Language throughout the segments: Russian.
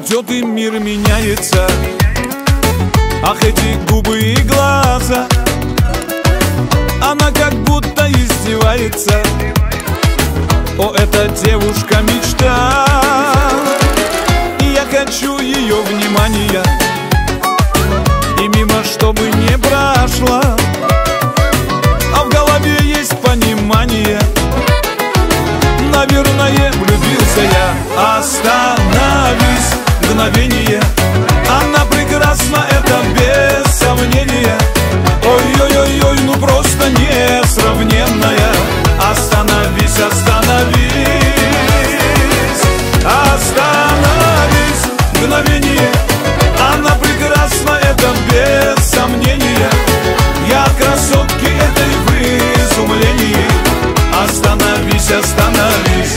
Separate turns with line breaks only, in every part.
идет и мир меняется. Ах, эти губы и глаза, она как будто издевается. О, эта девушка мечта, и я хочу ее внимания. И мимо чтобы не прошла, а в голове есть понимание. Наверное, влюбился я. Остановись, мгновение, она прекрасна, это без сомнения. Ой-ой-ой-ой, ну просто несравненная. Остановись, остановись, остановись, мгновение, она прекрасна, это без сомнения. Я красотки этой в изумлении. Остановись, остановись.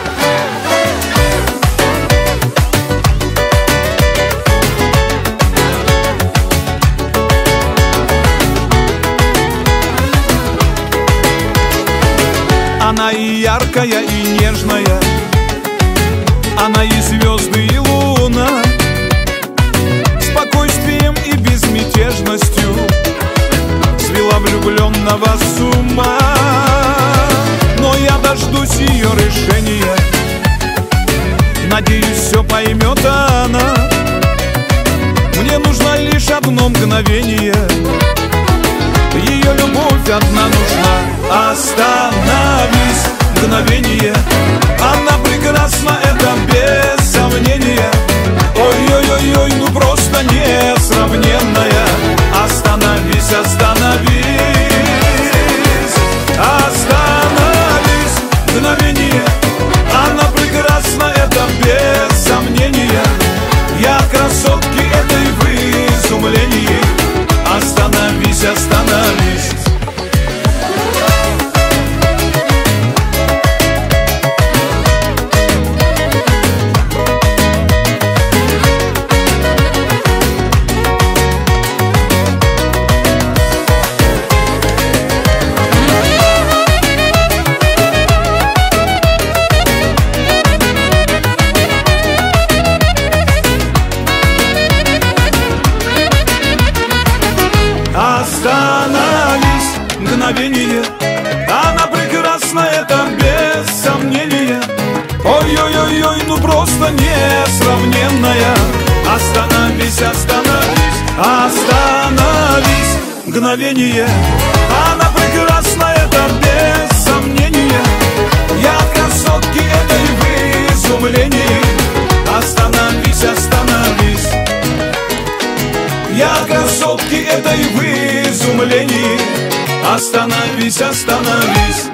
Она и яркая, и нежная, она и звезды, и луна, спокойствием и безмятежностью свела влюбленного с ума. Но я дождусь ее решения, надеюсь, все поймет она. Мне нужно лишь одно мгновение, ее любовь одна нужна. Остановись, мгновение, она прекрасна, это без сомнения. Ой-ой-ой-ой, ну просто несравненная. Остановись, остановись, остановись, мгновение, она прекрасна, это без сомнения. Я красотки этой в изумлении. Остановись, остановись. Остановись, мгновение, она прекрасна, это без сомнения. Ой-ой-ой-ой, ну просто несравненная. Остановись, остановись, остановись, мгновение, она прекрасна, это без сомнения. Я красотки этой в изумлении. Остановись, остановись, я красотки этой в изумлении. Остановись, остановись.